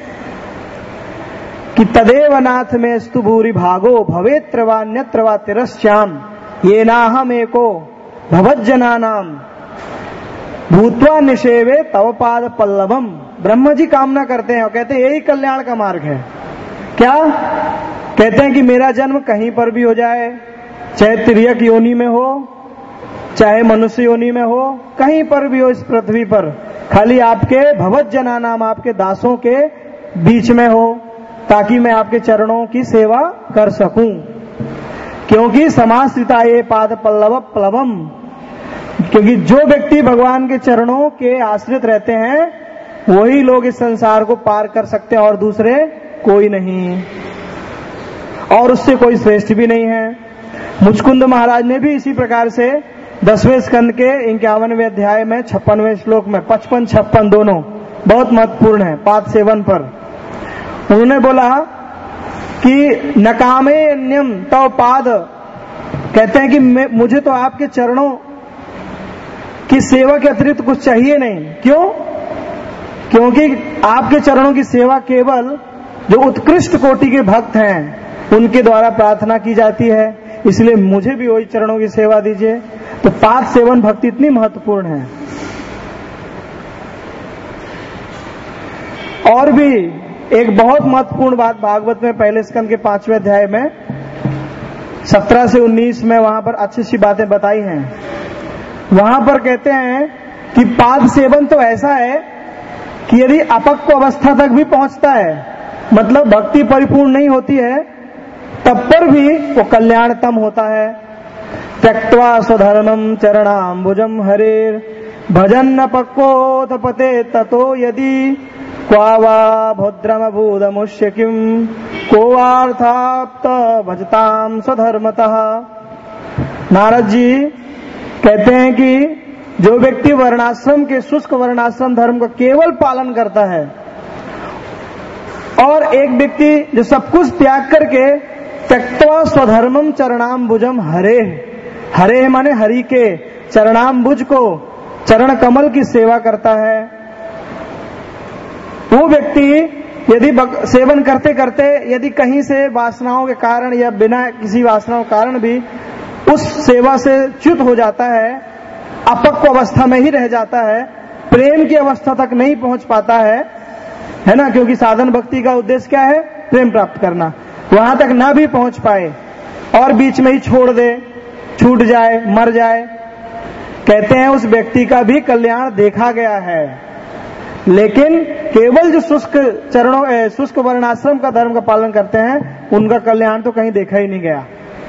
कि तदेव नाथ में स्तु भूरि भागो भवेत्र वा न्यत्र वा तिरश्याम ये नाहम एको भवज्जनानाम भूत्वा निषेवे तव पाद पल्लवम। ब्रह्मा जी कामना करते हैं और कहते हैं यही कल्याण का मार्ग है। क्या कहते हैं कि मेरा जन्म कहीं पर भी हो जाए, चाहे तिर्यक योनि में हो, चाहे मनुष्य योनि में हो, कहीं पर भी हो इस पृथ्वी पर, खाली आपके भवज्जना नाम आपके दासों के बीच में हो, ताकि मैं आपके चरणों की सेवा कर सकूं। क्योंकि समाश्रिता ये पाद पल्लव प्लवम, क्योंकि जो व्यक्ति भगवान के चरणों के आश्रित रहते हैं वही लोग इस संसार को पार कर सकते हैं, और दूसरे कोई नहीं, और उससे कोई श्रेष्ठ भी नहीं है। मुचकुंद महाराज ने भी इसी प्रकार से दसवें स्कंद के इक्यावनवें अध्याय में छप्पनवें श्लोक में, पचपन छप्पन दोनों बहुत महत्वपूर्ण है पाद सेवन पर, उन्होंने बोला कि नकामे अन्यम तव पाद, कहते हैं कि मुझे तो आपके चरणों की सेवा के अतिरिक्त कुछ चाहिए नहीं। क्यों? क्योंकि आपके चरणों की सेवा केवल जो उत्कृष्ट कोटि के भक्त हैं उनके द्वारा प्रार्थना की जाती है, इसलिए मुझे भी वही चरणों की सेवा दीजिए। तो पाद सेवन भक्ति इतनी महत्वपूर्ण है। और भी एक बहुत महत्वपूर्ण बात भागवत में पहले स्कंद के पांचवें अध्याय में सत्रह से उन्नीस में वहां पर अच्छी सी बातें बताई हैं। वहां पर कहते हैं कि पाद सेवन तो ऐसा है कि यदि अपक्व अवस्था तक भी पहुंचता है, मतलब भक्ति परिपूर्ण नहीं होती है, तब पर भी वो कल्याणतम होता है। त्यक्त्वा स्वधर्मम चरणाम्बुजम हरेर भजन अपक्वोऽथ पते ततो यदि क्वा वा भद्रमभूतमुष्य किम को वार्थाप्त भजताम स्वधर्मतः। नारद जी कहते हैं कि जो व्यक्ति वर्णाश्रम के शुष्क वर्णाश्रम धर्म का केवल पालन करता है, और एक व्यक्ति जो सब कुछ त्याग करके त्यक्त्वा स्वधर्मम चरणाम्बुजम हरे, हरे माने हरि के चरणाम्बुज को, चरण कमल की सेवा करता है, वो व्यक्ति यदि सेवन करते करते यदि कहीं से वासनाओं के कारण या बिना किसी वासनाओं के कारण भी उस सेवा से च्युत हो जाता है, अपक्व अवस्था में ही रह जाता है, प्रेम की अवस्था तक नहीं पहुंच पाता है, है ना, क्योंकि साधन भक्ति का उद्देश्य क्या है? प्रेम प्राप्त करना। वहां तक ना भी पहुंच पाए और बीच में ही छोड़ दे, छूट जाए, मर जाए, कहते हैं उस व्यक्ति का भी कल्याण देखा गया है, लेकिन केवल जो शुष्क चरणों शुष्क वर्णाश्रम का धर्म का पालन करते हैं उनका कल्याण तो कहीं देखा ही नहीं गया।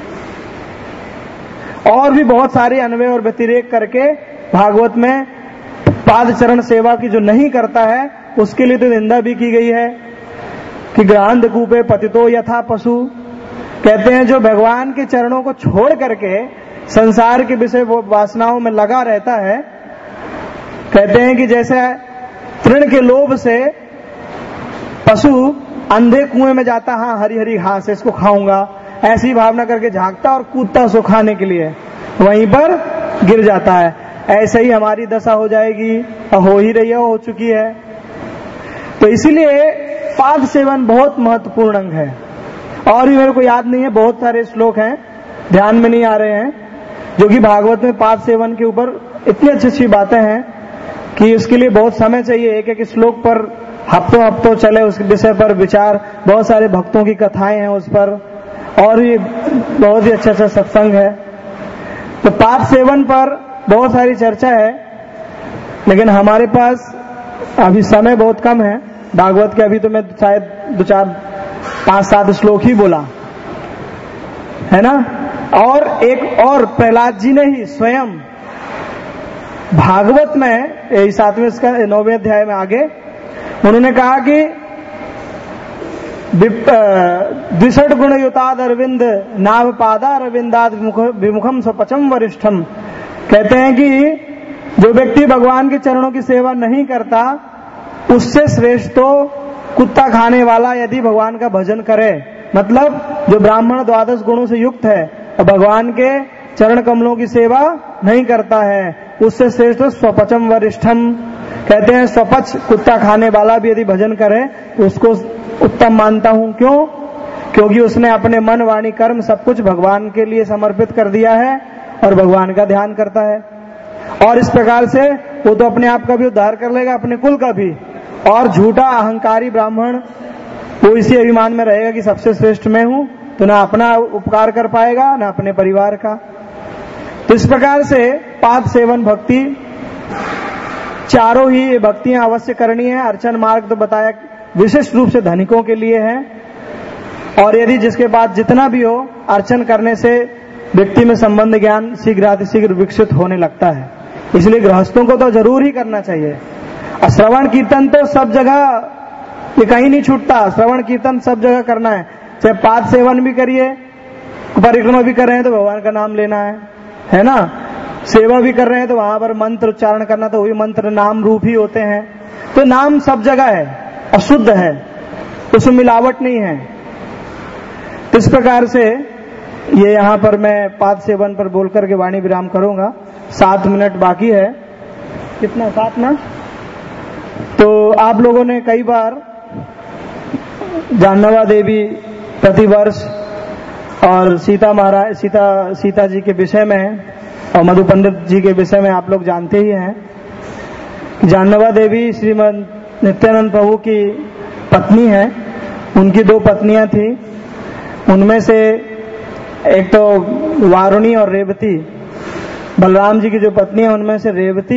और भी बहुत सारे अन्वय और व्यतिरेक करके भागवत में पाद चरण सेवा की जो नहीं करता है उसके लिए तो निंदा भी की गई है कि ग्रहांध कूपे पतितो यथा पशु। कहते हैं जो भगवान के चरणों को छोड़ करके संसार के विषय वासनाओं में लगा रहता है, कहते हैं कि जैसे तृण के लोभ से पशु अंधे कुएं में जाता, हाँ हरी हरी घास है इसको खाऊंगा, ऐसी भावना करके झांकता और कूदता उसको खाने के लिए, वहीं पर गिर जाता है। ऐसे ही हमारी दशा हो जाएगी, हो ही रही है, हो चुकी है। तो इसीलिए पाद सेवन बहुत महत्वपूर्ण अंग है। और भी मेरे को याद नहीं है, बहुत सारे श्लोक हैं ध्यान में नहीं आ रहे हैं, जो कि भागवत में पाद सेवन के ऊपर इतनी अच्छी अच्छी बातें हैं कि उसके लिए बहुत समय चाहिए। एक एक श्लोक पर हफ्तों हफ्तों चले उस विषय पर विचार, बहुत सारे भक्तों की कथाएं हैं उस पर, और भी बहुत ही अच्छा अच्छा सत्संग है। तो पाद सेवन पर बहुत सारी चर्चा है, लेकिन हमारे पास अभी समय बहुत कम है। भागवत के अभी तो मैं शायद दो चार पांच सात श्लोक ही बोला है ना। और एक और प्रहलाद जी ने ही स्वयं भागवत में सातवें इसका नौवें अध्याय में आगे उन्होंने कहा कि द्विषट गुण युताद अरविंद नाभ पादा अरविंदाद विमुखम स्वपचम वरिष्ठम। कहते हैं कि जो व्यक्ति भगवान के चरणों की सेवा नहीं करता उससे श्रेष्ठ तो कुत्ता खाने वाला यदि भगवान का भजन करे। मतलब जो ब्राह्मण द्वादश गुणों से युक्त है और भगवान के चरण कमलों की सेवा नहीं करता है, उससे श्रेष्ठ स्वपचम वरिष्ठम। कहते हैं स्वपच कुत्ता खाने वाला भी यदि भजन करे तो उसको उत्तम मानता हूं। क्यों? क्योंकि उसने अपने मन वाणी कर्म सब कुछ भगवान के लिए समर्पित कर दिया है और भगवान का ध्यान करता है। और इस प्रकार से वो तो अपने आप का भी उद्धार कर लेगा, अपने कुल का भी। और झूठा अहंकारी ब्राह्मण वो इसी अभिमान में रहेगा कि सबसे श्रेष्ठ मैं हूं, तो ना अपना उपकार कर पाएगा ना अपने परिवार का। तो इस प्रकार से पाद सेवन भक्ति चारों ही भक्तियां अवश्य करनी है। अर्चन मार्ग तो बताया विशिष्ट रूप से धनिकों के लिए है, और यदि जिसके पास जितना भी हो अर्चन करने से व्यक्ति में संबंध ज्ञान शीघ्रातिशीघ्र विकसित होने लगता है। इसलिए गृहस्थों को तो जरूर ही करना चाहिए। और श्रवण कीर्तन तो सब जगह, ये कहीं नहीं छूटता। श्रवण कीर्तन सब जगह करना है, चाहे पाद सेवन भी करिए, परिक्रमा भी कर रहे हैं तो भगवान का नाम लेना है, है ना। सेवा भी कर रहे हैं तो वहां पर मंत्र उच्चारण करना, तो वही मंत्र नाम रूप ही होते हैं। तो नाम सब जगह है, अशुद्ध है, उसमें मिलावट नहीं है। तो इस प्रकार से ये यहाँ पर मैं पाद सेवन पर बोल करके वाणी विराम करूंगा। सात मिनट बाकी है, कितना, सात ना। तो आप लोगों ने कई बार जानवा देवी प्रतिवर्ष और सीता महाराज सीता सीता जी के विषय में और मधु पंडित जी के विषय में आप लोग जानते ही हैं। जानवा देवी श्रीमद नित्यानंद प्रभु की पत्नी है। उनकी दो पत्नियां थी, उनमें से एक तो वारुणी और रेवती। बलराम जी की जो पत्नी है उनमें से रेवती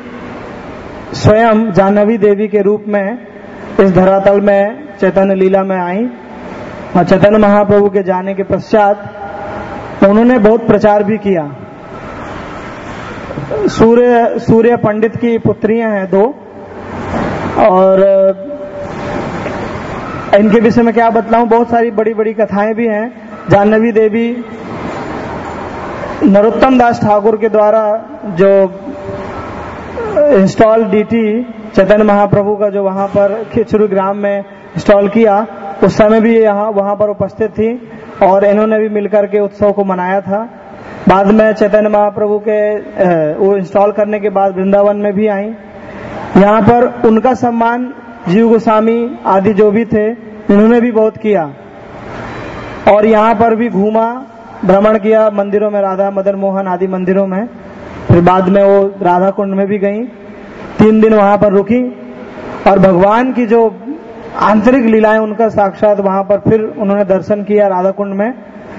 स्वयं जाह्नवी देवी के रूप में इस धरातल में चैतन्य लीला में आई। और चैतन्य महाप्रभु के जाने के पश्चात उन्होंने बहुत प्रचार भी किया। सूर्य सूर्य पंडित की पुत्रियां हैं दो, और इनके विषय में क्या बतलाऊं, बहुत सारी बड़ी बड़ी कथाएं भी हैं। जाह्नवी देवी नरोत्तम दास ठाकुर के द्वारा जो इंस्टॉल डीटी चैतन्य महाप्रभु का जो वहां पर खिचरू ग्राम में इंस्टॉल किया, उस समय भी यहाँ वहां पर उपस्थित थी और इन्होंने भी मिलकर के उत्सव को मनाया था। बाद में चैतन्य महाप्रभु के वो इंस्टॉल करने के बाद वृंदावन में भी आई। यहाँ पर उनका सम्मान जीव गोस्वामी आदि जो भी थे उन्होंने भी बहुत किया, और यहाँ पर भी घूमा, भ्रमण किया मंदिरों में, राधा मदन मोहन आदि मंदिरों में। फिर बाद में वो राधा कुंड में भी गई, तीन दिन वहां पर रुकी और भगवान की जो आंतरिक लीलाएं उनका साक्षात वहां पर फिर उन्होंने दर्शन किया राधा कुंड में।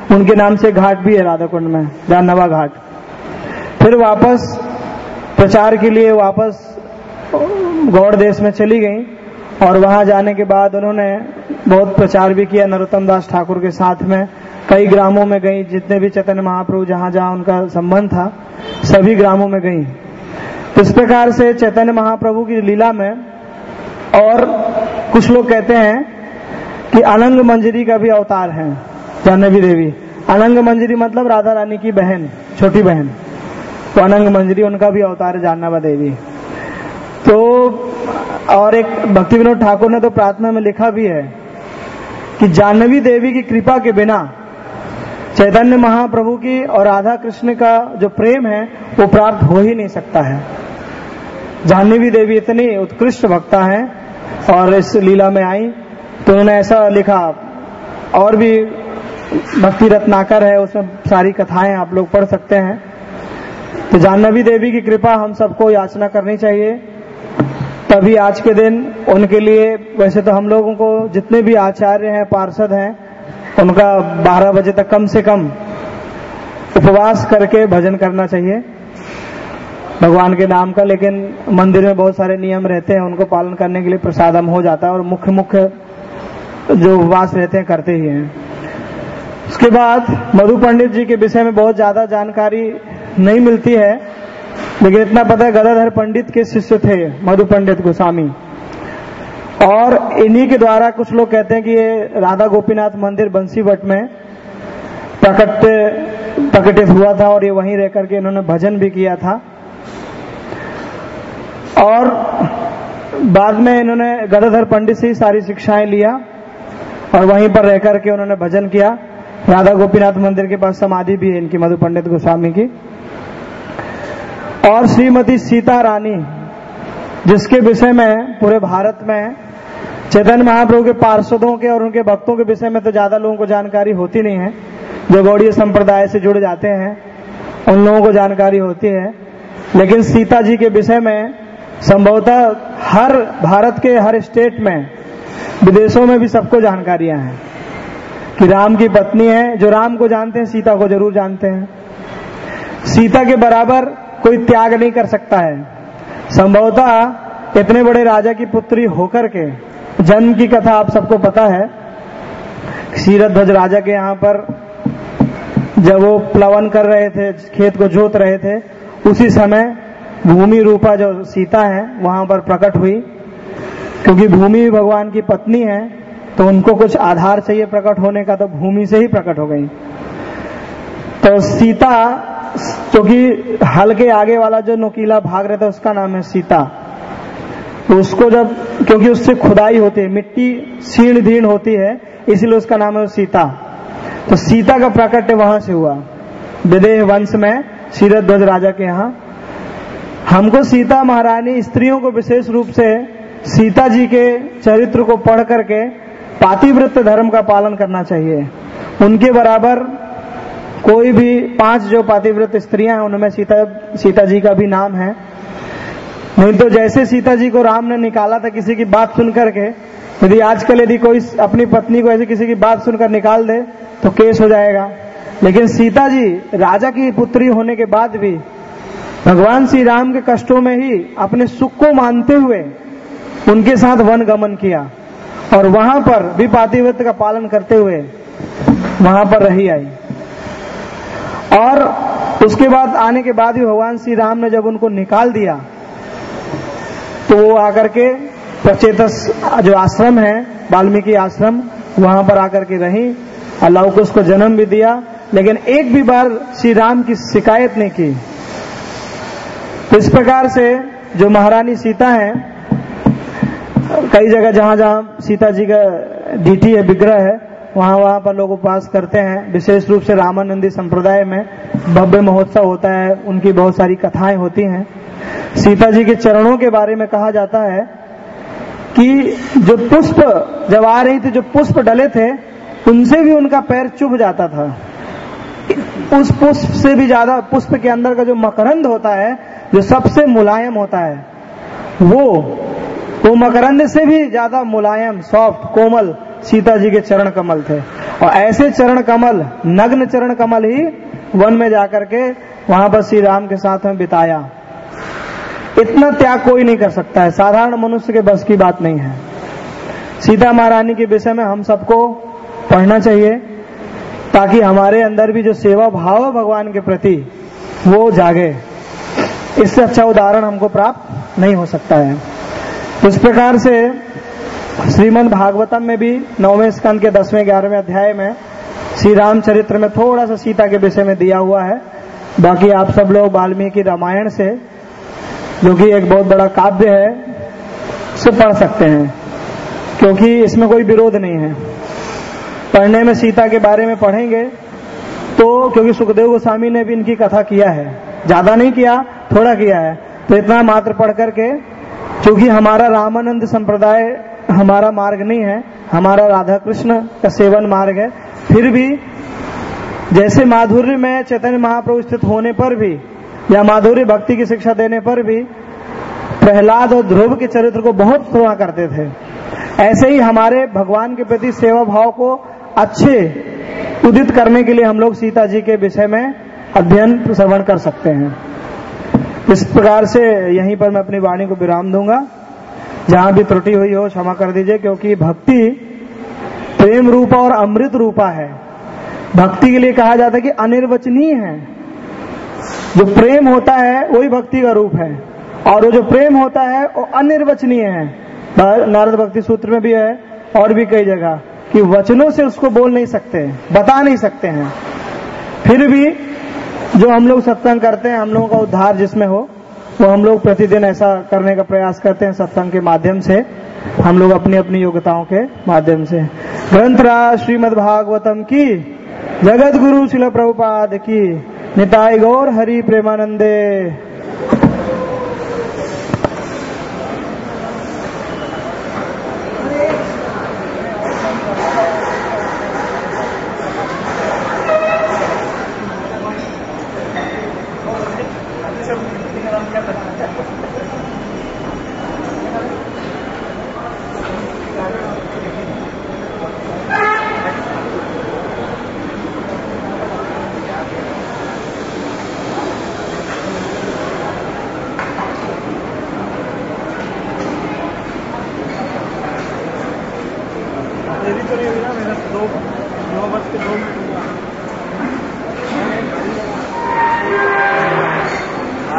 उनके नाम से घाट भी है राधा कुंड में, जानवा घाट। फिर वापस प्रचार के लिए वापस गौड़ देश में चली गई और वहां जाने के बाद उन्होंने बहुत प्रचार भी किया नरोत्तम दास ठाकुर के साथ में। कई ग्रामों में गई, जितने भी चैतन्य महाप्रभु जहां जहां उनका संबंध था सभी ग्रामों में गई। इस प्रकार से चैतन्य महाप्रभु की लीला में, और कुछ लोग कहते हैं कि अनंग मंजरी का भी अवतार है जाह्नवी देवी। अनंग मंजरी मतलब राधा रानी की बहन, छोटी बहन, तो अनंग मंजरी उनका भी अवतार है जाह्नवा देवी। तो और एक भक्ति विनोद ठाकुर ने तो प्रार्थना में लिखा भी है कि जाह्नवी देवी की कृपा के बिना चैतन्य महाप्रभु की और राधा कृष्ण का जो प्रेम है वो प्राप्त हो ही नहीं सकता है। जाह्नवी देवी इतनी उत्कृष्ट भक्ता है और इस लीला में आई तो उन्होंने ऐसा लिखा। और भी भक्ति रत्नाकर है, उसमें सारी कथाएं आप लोग पढ़ सकते हैं। तो जाह्नवी देवी की कृपा हम सबको याचना करनी चाहिए, तभी आज के दिन उनके लिए। वैसे तो हम लोगों को जितने भी आचार्य हैं, पार्षद हैं, उनका बारह बजे तक कम से कम उपवास करके भजन करना चाहिए भगवान के नाम का। लेकिन मंदिर में बहुत सारे नियम रहते हैं, उनको पालन करने के लिए प्रसादम हो जाता है और मुख्य मुख्य जो उपवास रहते हैं करते ही हैं। उसके बाद मधु पंडित जी के विषय में बहुत ज्यादा जानकारी नहीं मिलती है, लेकिन इतना पता है गदाधर पंडित के शिष्य थे मधु पंडित गोस्वामी, और इन्हीं के द्वारा कुछ लोग कहते हैं कि ये राधा गोपीनाथ मंदिर बंसीवट में प्रकट प्रकटित हुआ था और ये वहीं रह करके इन्होंने भजन भी किया था। और बाद में इन्होंने गदाधर पंडित से ही सारी शिक्षाएं लिया और वहीं पर रह करके उन्होंने भजन किया। राधा गोपीनाथ मंदिर के पास समाधि भी है इनकी, मधु पंडित गोस्वामी की। और श्रीमती सीता रानी, जिसके विषय में पूरे भारत में चैतन्य महाप्रभु के पार्षदों के और उनके भक्तों के विषय में तो ज्यादा लोगों को जानकारी होती नहीं है। जो गौड़ीय संप्रदाय से जुड़ जाते हैं उन लोगों को जानकारी होती है, लेकिन सीता जी के विषय में संभवतः हर भारत के हर स्टेट में, विदेशों में भी सबको जानकारियां हैं कि राम की पत्नी है। जो राम को जानते हैं सीता को जरूर जानते हैं। सीता के बराबर कोई त्याग नहीं कर सकता है। संभवतः इतने बड़े राजा की पुत्री होकर के, जन्म की कथा आप सबको पता है, क्षीरध्वज राजा के यहाँ पर जब वो प्लवन कर रहे थे, खेत को जोत रहे थे, उसी समय भूमि रूपा जो सीता है वहां पर प्रकट हुई। क्योंकि भूमि भगवान की पत्नी है तो उनको कुछ आधार चाहिए प्रकट होने का, तो भूमि से ही प्रकट हो गई। तो सीता, क्योंकि हल के आगे वाला जो नुकीला भाग रहता है उसका नाम है सीता, तो उसको जब, क्योंकि उससे खुदाई होती है, मिट्टी सीर्ण दीर्ण होती है, इसलिए उसका नाम है सीता। तो सीता का प्रकट वहां से हुआ, विदेह वंश में क्षीरध्वज राजा के यहाँ। हमको सीता महारानी, स्त्रियों को विशेष रूप से सीता जी के चरित्र को पढ़ करके पातिव्रत्य धर्म का पालन करना चाहिए। उनके बराबर कोई भी पांच जो पातिव्रत स्त्रियां हैं उनमें सीता सीता जी का भी नाम है। नहीं तो जैसे सीता जी को राम ने निकाला था किसी की बात सुन करके, यदि आजकल यदि कोई अपनी पत्नी को ऐसे किसी की बात सुनकर निकाल दे तो केस हो जाएगा। लेकिन सीता जी राजा की पुत्री होने के बाद भी भगवान श्री राम के कष्टों में ही अपने सुख को मानते हुए उनके साथ वन गमन किया और वहां पर भी पातिव्रत्य का पालन करते हुए वहां पर रही आई। और उसके बाद आने के बाद भी भगवान श्री राम ने जब उनको निकाल दिया तो वो आकर के प्रचेतस जो आश्रम है, वाल्मीकि आश्रम, वहां पर आकर के रही। अल्लाह को उसको जन्म भी दिया, लेकिन एक भी बार श्री राम की शिकायत नहीं की। तो इस प्रकार से जो महारानी सीता है, कई जगह जहां जहां सीता जी का डीटी है, विग्रह है, वहां वहां पर लोग उपवास करते हैं। विशेष रूप से रामानंदी संप्रदाय में भव्य महोत्सव होता है, उनकी बहुत सारी कथाएं होती हैं। सीता जी के चरणों के बारे में कहा जाता है कि जो पुष्प जब आ रही थी, जो पुष्प डले थे, उनसे भी उनका पैर चुभ जाता था। उस पुष्प से भी ज्यादा पुष्प के अंदर का जो मकरंद होता है, जो सबसे मुलायम होता है, वो वो मकरंद से भी ज्यादा मुलायम, सॉफ्ट, कोमल सीता जी के चरण कमल थे। और ऐसे चरण कमल, नग्न चरण कमल ही वन में जाकर के वहां पर श्री राम के साथ में बिताया। इतना त्याग कोई नहीं कर सकता है, साधारण मनुष्य के बस की बात नहीं है। सीता महारानी के विषय में हम सबको पढ़ना चाहिए ताकि हमारे अंदर भी जो सेवा भाव है भगवान के प्रति वो जागे। इससे अच्छा उदाहरण हमको प्राप्त नहीं हो सकता है। इस प्रकार से श्रीमद् भागवतम में भी नौवें स्कंद के दसवें ग्यारहवें अध्याय में श्री रामचरित्र में थोड़ा सा सीता के विषय में दिया हुआ है। बाकी आप सब लोग वाल्मीकि रामायण से, जो कि एक बहुत बड़ा काव्य है, से पढ़ सकते हैं, क्योंकि इसमें कोई विरोध नहीं है। पढ़ने में सीता के बारे में पढ़ेंगे तो, क्योंकि सुखदेव गोस्वामी ने भी इनकी कथा किया है, ज्यादा नहीं किया, थोड़ा किया है, तो इतना मात्र पढ़ करके, क्योंकि हमारा रामानंद संप्रदाय हमारा मार्ग नहीं है, हमारा राधा कृष्ण का सेवन मार्ग है, फिर भी जैसे माधुर्य में चैतन्य महाप्रभु स्थित होने पर भी या माधुर्य भक्ति की शिक्षा देने पर भी प्रहलाद और ध्रुव के चरित्र को बहुत श्रवण करते थे, ऐसे ही हमारे भगवान के प्रति सेवा भाव को अच्छे उदित करने के लिए हम लोग सीता जी के विषय में अध्ययन श्रवण कर सकते हैं। इस प्रकार से यहीं पर मैं अपनी वाणी को विराम दूंगा। जहां भी त्रुटि हुई हो क्षमा कर दीजिए, क्योंकि भक्ति प्रेम रूपा और अमृत रूपा है। भक्ति के लिए कहा जाता है कि अनिर्वचनीय है। जो प्रेम होता है वही भक्ति का रूप है, और वो जो प्रेम होता है वो अनिर्वचनीय है। नारद भक्ति सूत्र में भी है और भी कई जगह कि वचनों से उसको बोल नहीं सकते, बता नहीं सकते हैं। फिर भी जो हम लोग सत्संग करते हैं, हम लोगों का उद्धार जिसमें हो, वो हम लोग प्रतिदिन ऐसा करने का प्रयास करते हैं सत्संग के माध्यम से, हम लोग अपनी अपनी योग्यताओं के माध्यम से। ग्रंथराज श्रीमद् भागवतम की, जगत गुरु शिल प्रभुपाद की, निताय गौर हरि प्रेमानंदे।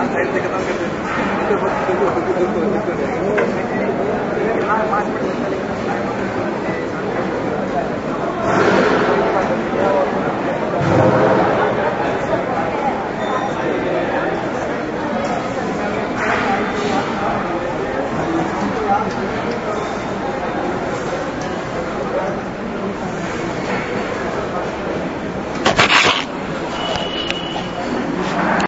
पाँच मिनट